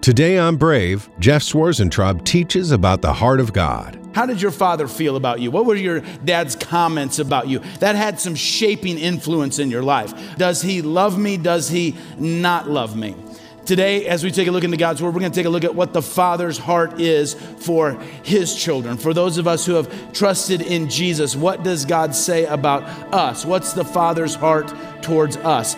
Today on Brave, Jeff Swarzentraub teaches about the heart of God. How did your father feel about you? What were your dad's comments about you? That had some shaping influence in your life. Does he love me? Does he not love me? Today, as we take a look into God's Word, we're going to take a look at what the Father's heart is for His children. For those of us who have trusted in Jesus, what does God say about us? What's the Father's heart towards us?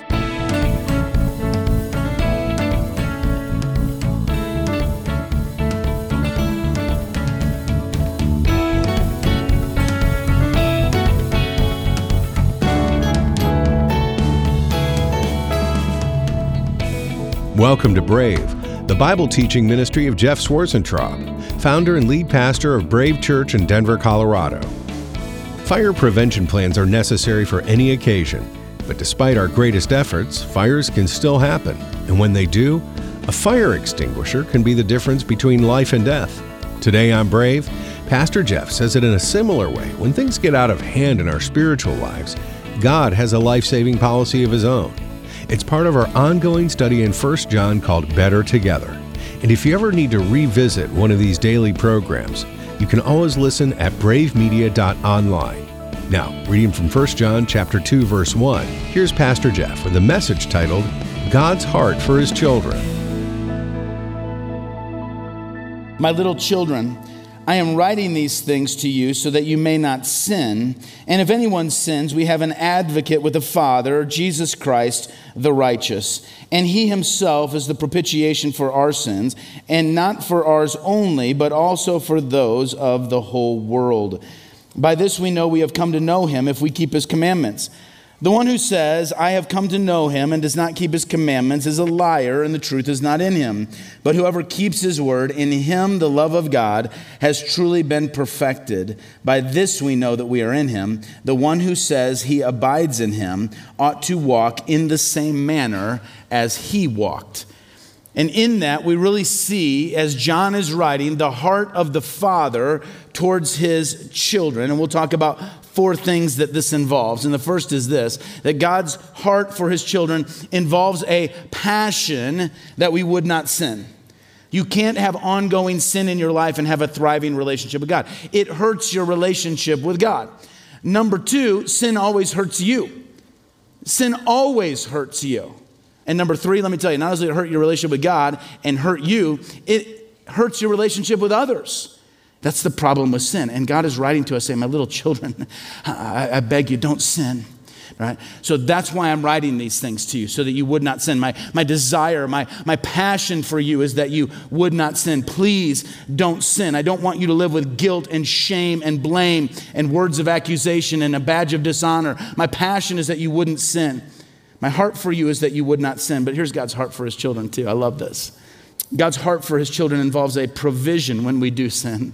Welcome to Brave, the Bible teaching ministry of Jeff Swarzentraub, founder and lead pastor of Brave Church in Denver, Colorado. Fire prevention plans are necessary for any occasion, but despite our greatest efforts, fires can still happen. And when they do, a fire extinguisher can be the difference between life and death. Today on Brave, Pastor Jeff says it in a similar way. When things get out of hand in our spiritual lives, God has a life-saving policy of His own. It's part of our ongoing study in 1 John called Better Together. And if you ever need to revisit one of these daily programs, you can always listen at bravemedia.online. Now, reading from 1 John chapter 2, verse 1, here's Pastor Jeff with a message titled, God's Heart for His Children. My little children, I am writing these things to you so that you may not sin. And if anyone sins, we have an advocate with the Father, Jesus Christ, the righteous. And He Himself is the propitiation for our sins, and not for ours only, but also for those of the whole world. By this we know we have come to know Him if we keep His commandments. The one who says, I have come to know Him and does not keep His commandments is a liar, and the truth is not in him. But whoever keeps His word, in him the love of God has truly been perfected. By this we know that we are in Him. The one who says he abides in Him ought to walk in the same manner as He walked. And in that, we really see, as John is writing, the heart of the Father towards His children. And we'll talk about four things that this involves. And the first is this, that God's heart for His children involves a passion that we would not sin. You can't have ongoing sin in your life and have a thriving relationship with God. It hurts your relationship with God. Number two, sin always hurts you. Sin always hurts you. And number three, let me tell you, not only does it hurt your relationship with God and hurt you, it hurts your relationship with others. That's the problem with sin. And God is writing to us saying, my little children, I beg you, don't sin. Right? So that's why I'm writing these things to you, so that you would not sin. My desire, my passion for you is that you would not sin. Please don't sin. I don't want you to live with guilt and shame and blame and words of accusation and a badge of dishonor. My passion is that you wouldn't sin. My heart for you is that you would not sin. But here's God's heart for His children too. I love this. God's heart for His children involves a provision when we do sin.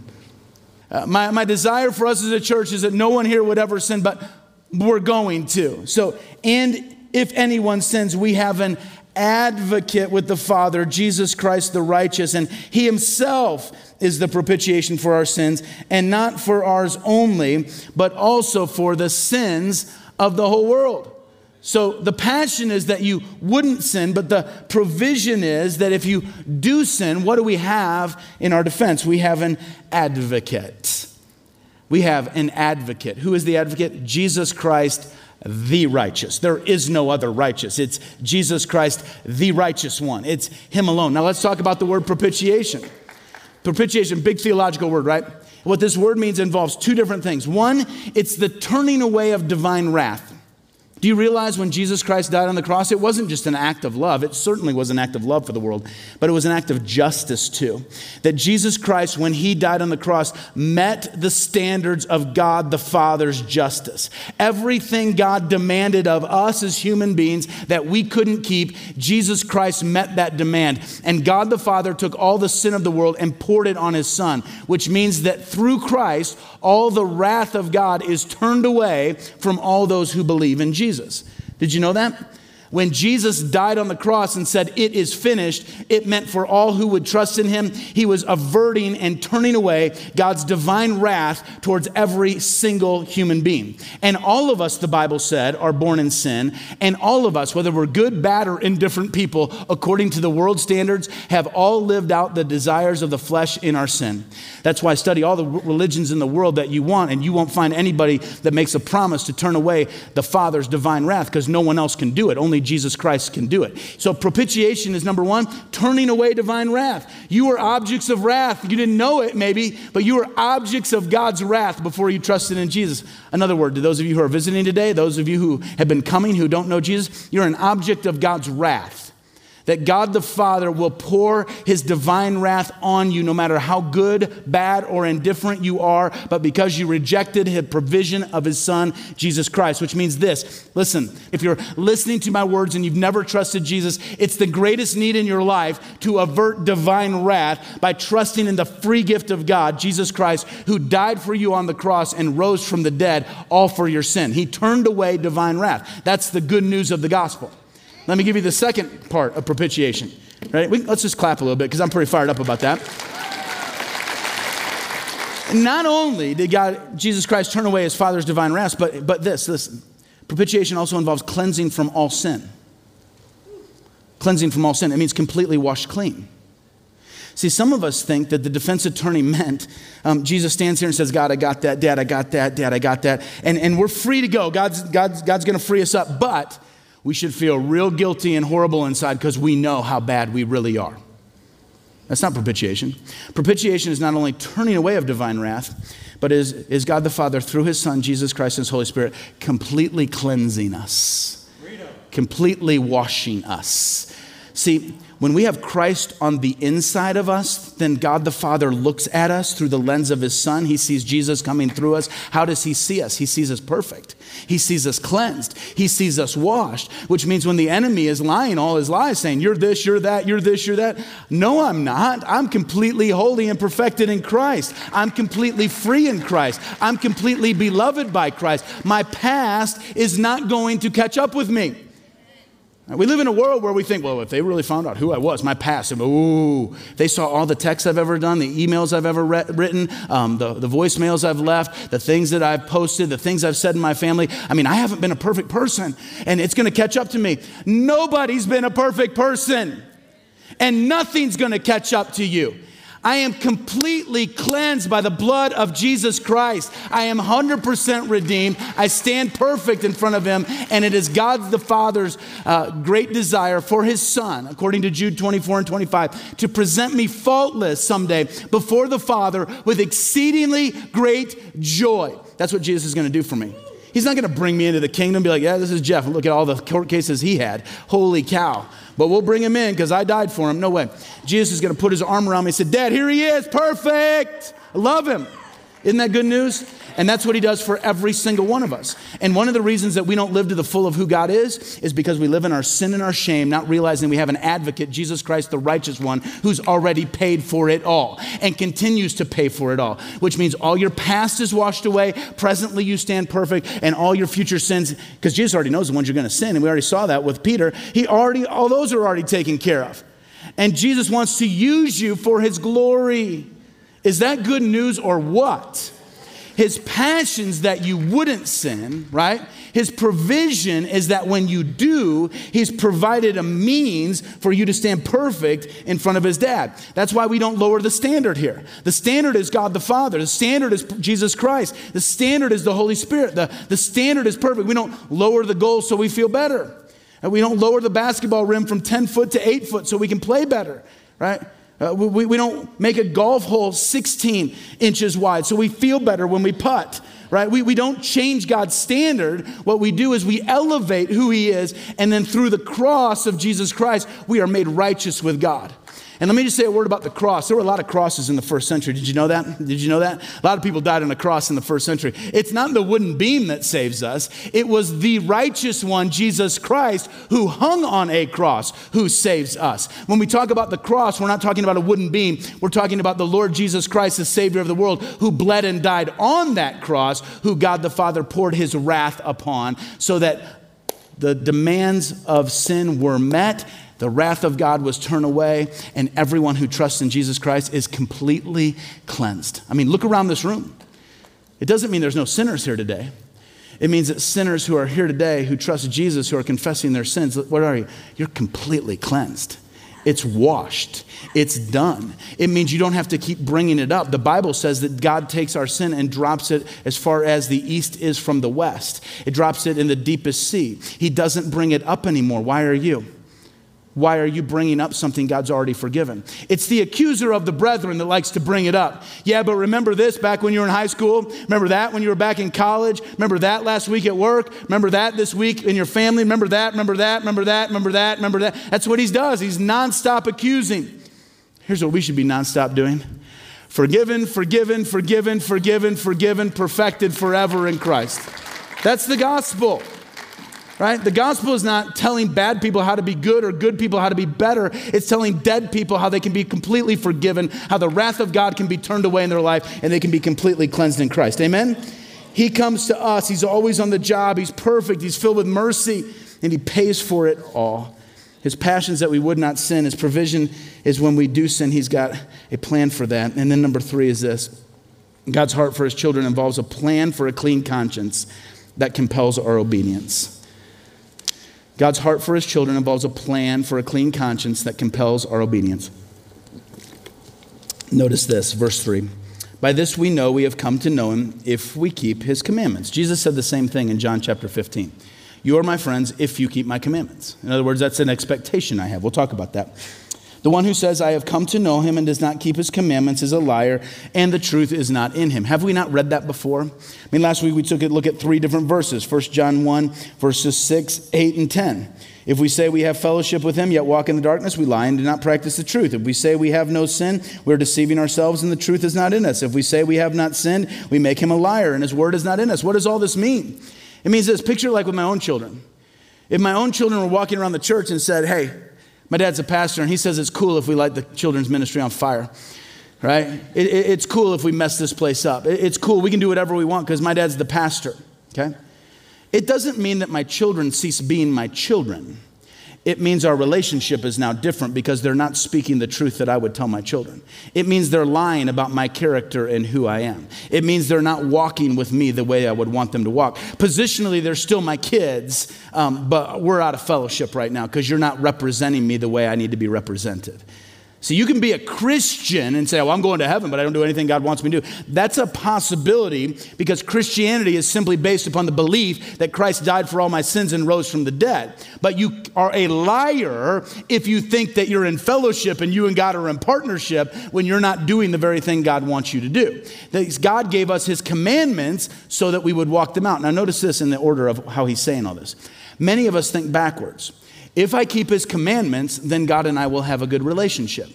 My desire for us as a church is that no one here would ever sin, but we're going to. So, and if anyone sins, we have an advocate with the Father, Jesus Christ the righteous, and He Himself is the propitiation for our sins, and not for ours only, but also for the sins of the whole world. So the passion is that you wouldn't sin, but the provision is that if you do sin, what do we have in our defense? We have an advocate. We have an advocate. Who is the advocate? Jesus Christ, the righteous. There is no other righteous. It's Jesus Christ, the righteous one. It's Him alone. Now let's talk about the word propitiation. Propitiation, big theological word, right? What this word means involves two different things. One, it's the turning away of divine wrath. Do you realize when Jesus Christ died on the cross, it wasn't just an act of love. It certainly was an act of love for the world, but it was an act of justice too. That Jesus Christ, when He died on the cross, met the standards of God the Father's justice. Everything God demanded of us as human beings that we couldn't keep, Jesus Christ met that demand. And God the Father took all the sin of the world and poured it on His Son, which means that through Christ, all the wrath of God is turned away from all those who believe in Jesus. Did you know that? When Jesus died on the cross and said, "It is finished," it meant for all who would trust in him, he was averting and turning away God's divine wrath towards every single human being. And all of us, the Bible said, are born in sin. And all of us, whether we're good, bad, or indifferent people, according to the world standards, have all lived out the desires of the flesh in our sin. That's why study all the religions in the world that you want, and you won't find anybody that makes a promise to turn away the Father's divine wrath, because no one else can do it. Only Jesus Christ can do it. So propitiation is number one, turning away divine wrath. You were objects of wrath. You didn't know it maybe, but you were objects of God's wrath before you trusted in Jesus. Another word, to those of you who are visiting today, those of you who have been coming who don't know Jesus, you're an object of God's wrath. That God the Father will pour his divine wrath on you no matter how good, bad, or indifferent you are, but because you rejected his provision of his Son, Jesus Christ, which means this. Listen, if you're listening to my words and you've never trusted Jesus, it's the greatest need in your life to avert divine wrath by trusting in the free gift of God, Jesus Christ, who died for you on the cross and rose from the dead, all for your sin. He turned away divine wrath. That's the good news of the gospel. Let me give you the second part of propitiation. Right? Let's just clap a little bit because I'm pretty fired up about that. Not only did Jesus Christ turn away his Father's divine wrath, but listen, propitiation also involves cleansing from all sin. Cleansing from all sin. It means completely washed clean. See, some of us think that the defense attorney meant Jesus stands here and says, "God, I got that. Dad, I got that. Dad, I got that." And we're free to go. God's going to free us up. But we should feel real guilty and horrible inside because we know how bad we really are. That's not propitiation. Propitiation is not only turning away of divine wrath, but is God the Father, through his Son, Jesus Christ, and his Holy Spirit, completely cleansing us, completely washing us. See, when we have Christ on the inside of us, then God the Father looks at us through the lens of his Son. He sees Jesus coming through us. How does he see us? He sees us perfect. He sees us cleansed. He sees us washed, which means when the enemy is lying all his lies, saying, "You're this, you're that, you're this, you're that." No, I'm not. I'm completely holy and perfected in Christ. I'm completely free in Christ. I'm completely beloved by Christ. My past is not going to catch up with me. We live in a world where we think, well, if they really found out who I was, my past, they saw all the texts I've ever done, the emails I've ever written, the voicemails I've left, the things that I've posted, the things I've said in my family. I mean, I haven't been a perfect person, and it's going to catch up to me. Nobody's been a perfect person, and nothing's going to catch up to you. I am completely cleansed by the blood of Jesus Christ. I am 100% redeemed. I stand perfect in front of him, and it is God the Father's great desire for his Son, according to Jude 24 and 25, to present me faultless someday before the Father with exceedingly great joy. That's what Jesus is going to do for me. He's not going to bring me into the kingdom and be like, "Yeah, this is Jeff. Look at all the court cases he had. Holy cow. But we'll bring him in because I died for him." No way. Jesus is going to put his arm around me and say, "Dad, here he is. Perfect. I love him." Isn't that good news? And that's what he does for every single one of us. And one of the reasons that we don't live to the full of who God is because we live in our sin and our shame, not realizing we have an advocate, Jesus Christ, the righteous one, who's already paid for it all and continues to pay for it all, which means all your past is washed away. Presently, you stand perfect, and all your future sins, because Jesus already knows the ones you're going to sin. And we already saw that with Peter. All those are already taken care of. And Jesus wants to use you for his glory. Is that good news or what? His passions that you wouldn't sin, right? His provision is that when you do, he's provided a means for you to stand perfect in front of his dad. That's why we don't lower the standard here. The standard is God the Father. The standard is Jesus Christ. The standard is the Holy Spirit. The standard is perfect. We don't lower the goal so we feel better. And we don't lower the basketball rim from 10 foot to 8 foot so we can play better, right? We don't make a golf hole 16 inches wide so we feel better when we putt, right? We don't change God's standard. What we do is we elevate who he is, and then through the cross of Jesus Christ, we are made righteous with God. And let me just say a word about the cross. There were a lot of crosses in the first century. Did you know that? Did you know that? A lot of people died on a cross in the first century. It's not the wooden beam that saves us. It was the righteous one, Jesus Christ, who hung on a cross, who saves us. When we talk about the cross, we're not talking about a wooden beam. We're talking about the Lord Jesus Christ, the Savior of the world, who bled and died on that cross, who God the Father poured his wrath upon so that The demands of sin were met. The wrath of God was turned away, and everyone who trusts in Jesus Christ is completely cleansed. I mean, look around this room. It doesn't mean there's no sinners here today. It means that sinners who are here today, who trust Jesus, who are confessing their sins, what are you? You're completely cleansed. It's washed. It's done. It means you don't have to keep bringing it up. The Bible says that God takes our sin and drops it as far as the east is from the west. It drops it in the deepest sea. He doesn't bring it up anymore. Why are you? Why are you bringing up something God's already forgiven? It's the accuser of the brethren that likes to bring it up. Yeah, but remember this back when you were in high school? Remember that when you were back in college? Remember that last week at work? Remember that this week in your family? Remember that, remember that, remember that, remember that, remember that. That's what he does. He's nonstop accusing. Here's what we should be nonstop doing. Forgiven, forgiven, forgiven, forgiven, forgiven, perfected forever in Christ. That's the gospel. Right? The gospel is not telling bad people how to be good or good people how to be better. It's telling dead people how they can be completely forgiven, how the wrath of God can be turned away in their life, and they can be completely cleansed in Christ. Amen? He comes to us. He's always on the job. He's perfect. He's filled with mercy, and he pays for it all. His passions that we would not sin. His provision is when we do sin. He's got a plan for that. And then number 3 is this. God's heart for his children involves a plan for a clean conscience that compels our obedience. God's heart for his children involves a plan for a clean conscience that compels our obedience. Notice this, verse 3. By this we know we have come to know him if we keep his commandments. Jesus said the same thing in John chapter 15. You are my friends if you keep my commandments. In other words, that's an expectation I have. We'll talk about that. The one who says, I have come to know him and does not keep his commandments is a liar, and the truth is not in him. Have we not read that before? I mean, last week we took a look at 3 different verses. 1 John 1, verses 6, 8, and 10. If we say we have fellowship with him, yet walk in the darkness, we lie and do not practice the truth. If we say we have no sin, we're deceiving ourselves and the truth is not in us. If we say we have not sinned, we make him a liar and his word is not in us. What does all this mean? It means this. Picture like with my own children. If my own children were walking around the church and said, hey, my dad's a pastor, and he says it's cool if we light the children's ministry on fire, right? It's cool if we mess this place up. It's cool. We can do whatever we want because my dad's the pastor, okay? It doesn't mean that my children cease being my children. It means our relationship is now different because they're not speaking the truth that I would tell my children. It means they're lying about my character and who I am. It means they're not walking with me the way I would want them to walk. Positionally, they're still my kids, but we're out of fellowship right now because you're not representing me the way I need to be represented. So you can be a Christian and say, well, I'm going to heaven, but I don't do anything God wants me to do. That's a possibility because Christianity is simply based upon the belief that Christ died for all my sins and rose from the dead. But you are a liar if you think that you're in fellowship and you and God are in partnership when you're not doing the very thing God wants you to do. God gave us his commandments so that we would walk them out. Now notice this in the order of how he's saying all this. Many of us think backwards. If I keep his commandments, then God and I will have a good relationship.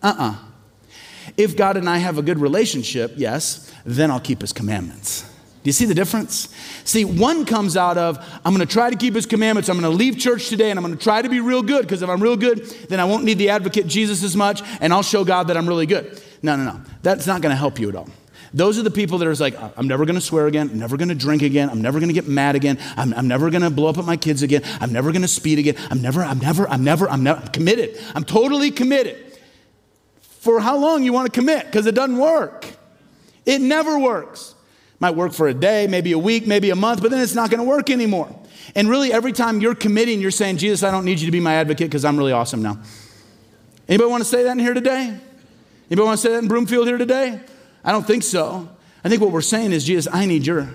If God and I have a good relationship, yes, then I'll keep his commandments. Do you see the difference? See, one comes out of, I'm going to try to keep his commandments. I'm going to leave church today and I'm going to try to be real good because if I'm real good, then I won't need the advocate Jesus as much and I'll show God that I'm really good. No. That's not going to help you at all. Those are the people that are like, I'm never going to swear again. I'm never going to drink again. I'm never going to get mad again. I'm never going to blow up at my kids again. I'm never going to speed again. I'm committed. I'm totally committed. For how long you want to commit? Because it doesn't work. It never works. Might work for a day, maybe a week, maybe a month, but then it's not going to work anymore. And really every time you're committing, you're saying, Jesus, I don't need you to be my advocate because I'm really awesome now. Anybody want to say that in here today? Anybody want to say that in Broomfield here today? I don't think so. I think what we're saying is, Jesus, I need you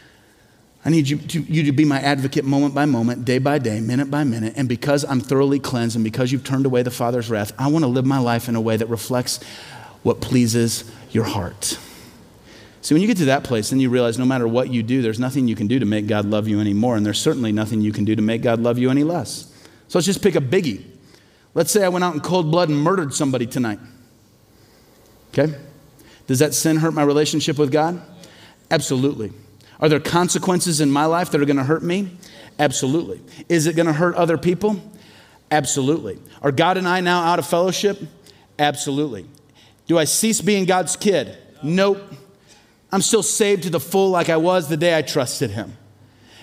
to be my advocate moment by moment, day by day, minute by minute. And because I'm thoroughly cleansed and because you've turned away the Father's wrath, I want to live my life in a way that reflects what pleases your heart. See, when you get to that place, then you realize no matter what you do, there's nothing you can do to make God love you anymore. And there's certainly nothing you can do to make God love you any less. So let's just pick a biggie. Let's say I went out in cold blood and murdered somebody tonight. Okay? Does that sin hurt my relationship with God? Absolutely. Are there consequences in my life that are going to hurt me? Absolutely. Is it going to hurt other people? Absolutely. Are God and I now out of fellowship? Absolutely. Do I cease being God's kid? Nope. I'm still saved to the full like I was the day I trusted him.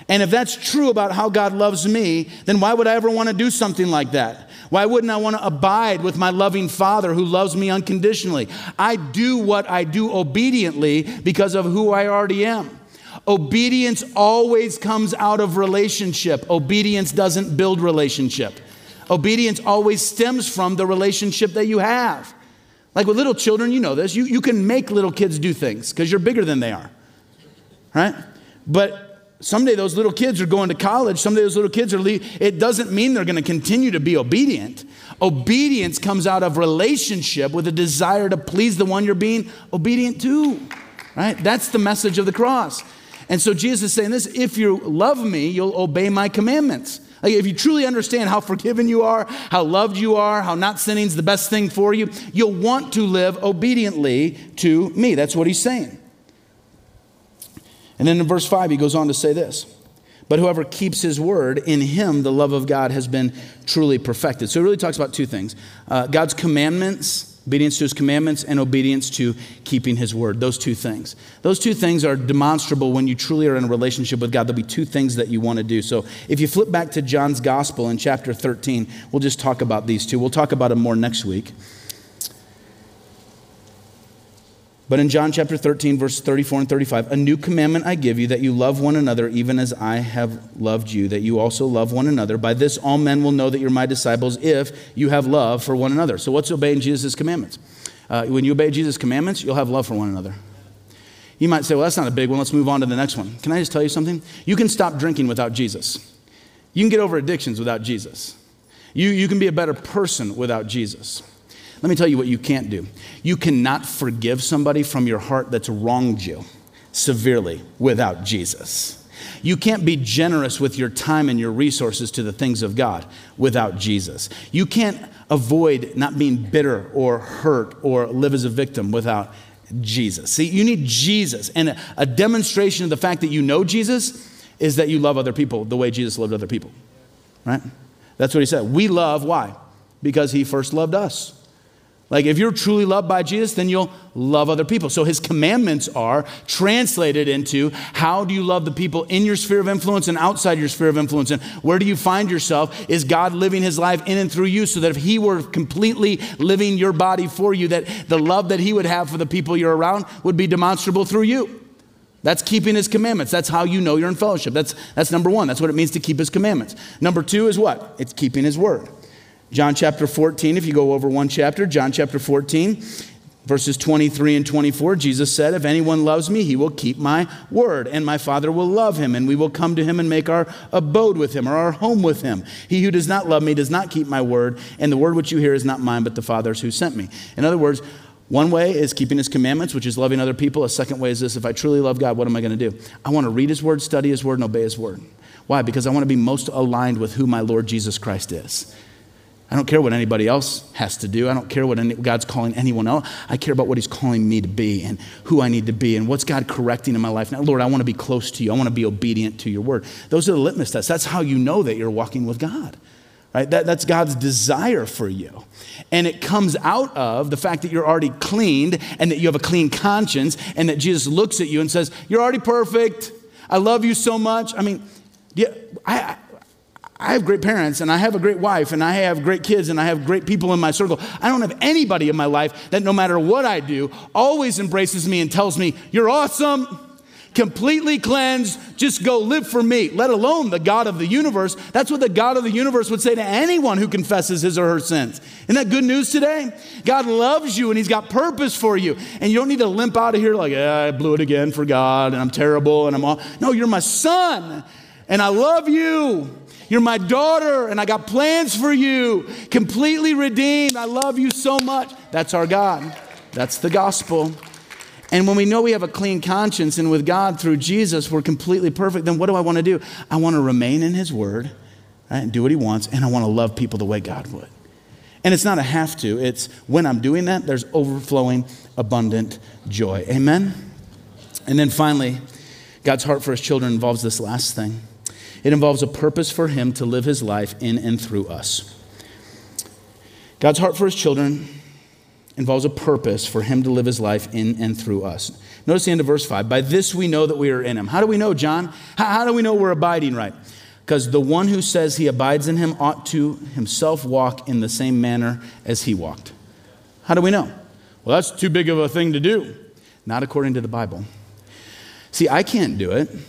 And if that's true about how God loves me, then why would I ever want to do something like that? Why wouldn't I want to abide with my loving Father who loves me unconditionally? I do what I do obediently because of who I already am. Obedience always comes out of relationship. Obedience doesn't build relationship. Obedience always stems from the relationship that you have. Like with little children, you know this. You can make little kids do things because you're bigger than they are, right? But someday those little kids are going to college. Someday those little kids are leaving. It doesn't mean they're going to continue to be obedient. Obedience comes out of relationship with a desire to please the one you're being obedient to, right? That's the message of the cross. And so Jesus is saying this: if you love me, you'll obey my commandments. Like if you truly understand how forgiven you are, how loved you are, how not sinning is the best thing for you, you'll want to live obediently to me. That's what he's saying. And then in verse 5, he goes on to say this: but whoever keeps his word, in him the love of God has been truly perfected. So it really talks about two things: God's commandments, obedience to his commandments, and obedience to keeping his word. Those two things. Those two things are demonstrable when you truly are in a relationship with God. There'll be two things that you want to do. So if you flip back to John's gospel in chapter 13, we'll just talk about these two. We'll talk about them more next week. But in John chapter 13, verse 34 and 35, a new commandment I give you, that you love one another even as I have loved you, that you also love one another. By this all men will know that you're my disciples, if you have love for one another. So what's obeying Jesus' commandments? When you obey Jesus' commandments, you'll have love for one another. You might say, well, that's not a big one. Let's move on to the next one. Can I just tell you something? You can stop drinking without Jesus. You can get over addictions without Jesus. You can be a better person without Jesus. Let me tell you what you can't do. You cannot forgive somebody from your heart that's wronged you severely without Jesus. You can't be generous with your time and your resources to the things of God without Jesus. You can't avoid not being bitter or hurt or live as a victim without Jesus. See, you need Jesus. And a demonstration of the fact that you know Jesus is that you love other people the way Jesus loved other people, right? That's what he said. We love, why? Because he first loved us. Like if you're truly loved by Jesus, then you'll love other people. So his commandments are translated into how do you love the people in your sphere of influence and outside your sphere of influence? And where do you find yourself? Is God living his life in and through you, so that if he were completely living your body for you, that the love that he would have for the people you're around would be demonstrable through you? That's keeping his commandments. That's how you know you're in fellowship. That's number one. That's what it means to keep his commandments. Number two is what? It's keeping his word. John chapter 14, if you go over one chapter, John chapter 14, verses 23 and 24, Jesus said, if anyone loves me, he will keep my word, and my Father will love him, and we will come to him and make our abode with him, or our home with him. He who does not love me does not keep my word, and the word which you hear is not mine, but the Father's who sent me. In other words, one way is keeping his commandments, which is loving other people. A second way is this: if I truly love God, what am I going to do? I want to read his word, study his word, and obey his word. Why? Because I want to be most aligned with who my Lord Jesus Christ is. I don't care what anybody else has to do. I don't care what God's calling anyone else. I care about what he's calling me to be and who I need to be and what's God correcting in my life. Now, Lord, I want to be close to you. I want to be obedient to your word. Those are the litmus tests. That's how you know that you're walking with God, right? That's God's desire for you. And it comes out of the fact that you're already cleaned and that you have a clean conscience and that Jesus looks at you and says, you're already perfect. I love you so much. I mean, I have great parents, and I have a great wife, and I have great kids, and I have great people in my circle. I don't have anybody in my life that no matter what I do, always embraces me and tells me, you're awesome, completely cleansed, just go live for me, let alone the God of the universe. That's what the God of the universe would say to anyone who confesses his or her sins. Isn't that good news today? God loves you, and he's got purpose for you. And you don't need to limp out of here like, I blew it again for God, and I'm terrible, and I'm all. No, you're my son, and I love you. You're my daughter, and I got plans for you. Completely redeemed. I love you so much. That's our God. That's the gospel. And when we know we have a clean conscience, and with God through Jesus, we're completely perfect, then what do I want to do? I want to remain in his word, right, and do what he wants, and I want to love people the way God would. And it's not a have to. It's when I'm doing that, there's overflowing, abundant joy. Amen? And then finally, God's heart for his children involves this last thing. It involves a purpose for him to live his life in and through us. God's heart for his children involves a purpose for him to live his life in and through us. Notice the end of verse 5. By this we know that we are in him. How do we know, John? How do we know we're abiding right? Because the one who says he abides in him ought to himself walk in the same manner as he walked. How do we know? Well, that's too big of a thing to do. Not according to the Bible. See, I can't do it.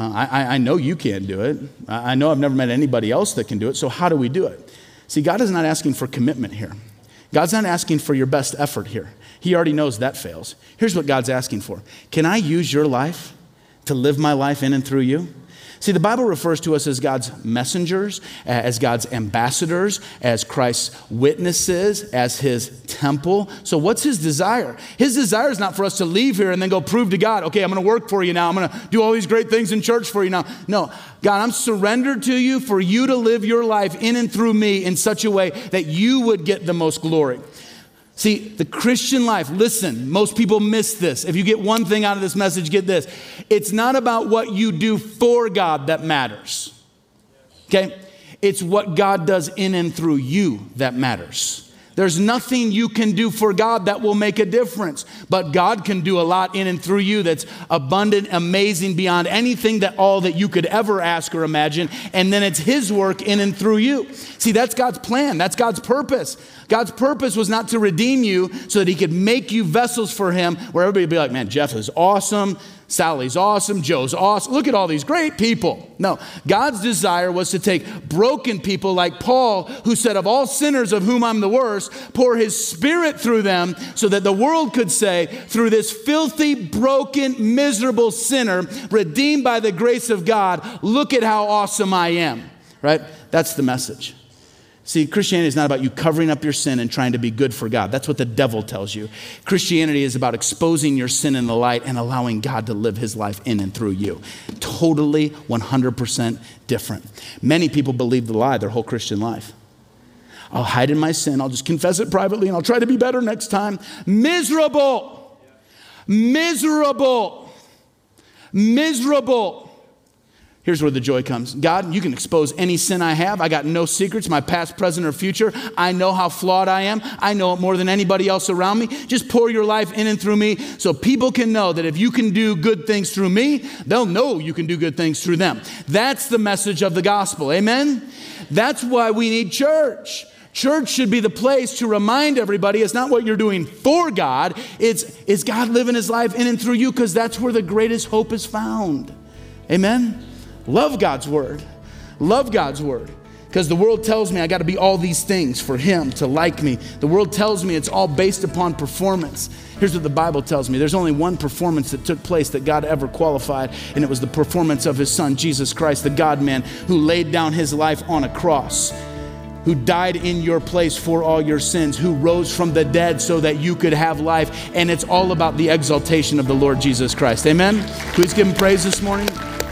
I know you can't do it. I know I've never met anybody else that can do it. So how do we do it? See, God is not asking for commitment here. God's not asking for your best effort here. He already knows that fails. Here's what God's asking for. Can I use your life to live my life in and through you? See, the Bible refers to us as God's messengers, as God's ambassadors, as Christ's witnesses, as his temple. So what's his desire? His desire is not for us to leave here and then go prove to God, okay, I'm going to work for you now. I'm going to do all these great things in church for you now. No, God, I'm surrendered to you for you to live your life in and through me in such a way that you would get the most glory. See, the Christian life, listen, most people miss this. If you get one thing out of this message, get this. It's not about what you do for God that matters. Okay? It's what God does in and through you that matters. There's nothing you can do for God that will make a difference. But God can do a lot in and through you that's abundant, amazing, beyond anything all that you could ever ask or imagine. And then it's his work in and through you. See, that's God's plan. That's God's purpose. God's purpose was not to redeem you so that he could make you vessels for him, where everybody would be like, man, Jeff is awesome. Sally's awesome. Joe's awesome. Look at all these great people. No, God's desire was to take broken people like Paul, who said, of all sinners of whom I'm the worst, pour his spirit through them so that the world could say, through this filthy, broken, miserable sinner, redeemed by the grace of God, look at how awesome I am. Right? That's the message. See, Christianity is not about you covering up your sin and trying to be good for God. That's what the devil tells you. Christianity is about exposing your sin in the light and allowing God to live his life in and through you. Totally 100% different. Many people believe the lie their whole Christian life. I'll hide in my sin. I'll just confess it privately and I'll try to be better next time. Miserable. Miserable. Miserable. Here's where the joy comes. God, you can expose any sin I have. I got no secrets, my past, present, or future. I know how flawed I am. I know it more than anybody else around me. Just pour your life in and through me so people can know that if you can do good things through me, they'll know you can do good things through them. That's the message of the gospel. Amen? That's why we need church. Church should be the place to remind everybody it's not what you're doing for God. It's God living his life in and through you, because that's where the greatest hope is found. Amen? Love God's word. Love God's word. Because the world tells me I got to be all these things for him to like me. The world tells me it's all based upon performance. Here's what the Bible tells me. There's only one performance that took place that God ever qualified, and it was the performance of his son, Jesus Christ, the God-man, who laid down his life on a cross, who died in your place for all your sins, who rose from the dead so that you could have life. And it's all about the exaltation of the Lord Jesus Christ. Amen? Please give him praise this morning.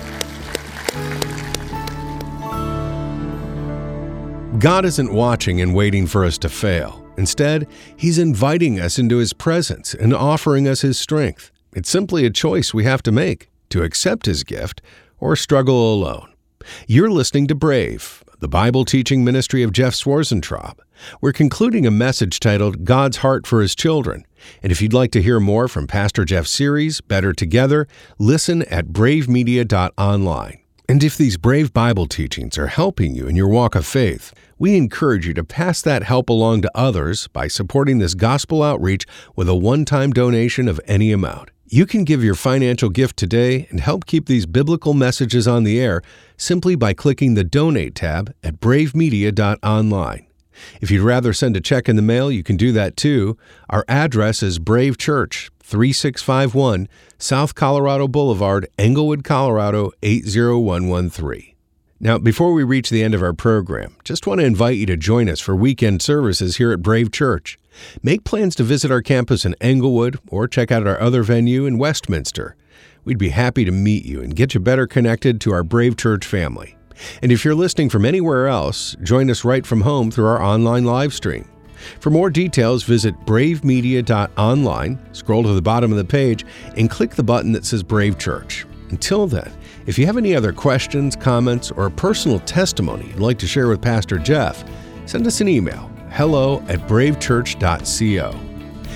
God isn't watching and waiting for us to fail. Instead, he's inviting us into his presence and offering us his strength. It's simply a choice we have to make, to accept his gift or struggle alone. You're listening to Brave, the Bible teaching ministry of Jeff Swarzentraub. We're concluding a message titled God's Heart for His Children. And if you'd like to hear more from Pastor Jeff's series, Better Together, listen at bravemedia.online. And if these Brave Bible teachings are helping you in your walk of faith, we encourage you to pass that help along to others by supporting this gospel outreach with a one-time donation of any amount. You can give your financial gift today and help keep these biblical messages on the air simply by clicking the Donate tab at bravemedia.online. If you'd rather send a check in the mail, you can do that too. Our address is Brave Church, 3651 South Colorado Boulevard, Englewood, Colorado, 80113. Now, before we reach the end of our program, just want to invite you to join us for weekend services here at Brave Church. Make plans to visit our campus in Englewood or check out our other venue in Westminster. We'd be happy to meet you and get you better connected to our Brave Church family. And if you're listening from anywhere else, join us right from home through our online live stream. For more details, visit bravemedia.online, scroll to the bottom of the page, and click the button that says Brave Church. Until then, if you have any other questions, comments, or a personal testimony you'd like to share with Pastor Jeff, send us an email, hello@bravechurch.co.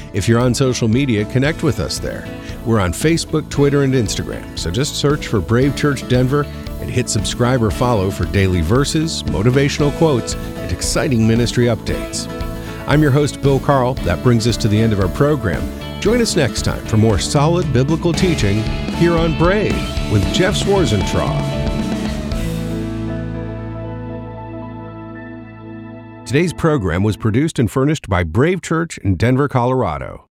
If you're on social media, connect with us there. We're on Facebook, Twitter, and Instagram, so just search for Brave Church Denver and hit subscribe or follow for daily verses, motivational quotes, and exciting ministry updates. I'm your host, Bill Carl. That brings us to the end of our program. Join us next time for more solid biblical teaching here on Brave with Jeff Schwarzentraub. Today's program was produced and furnished by Brave Church in Denver, Colorado.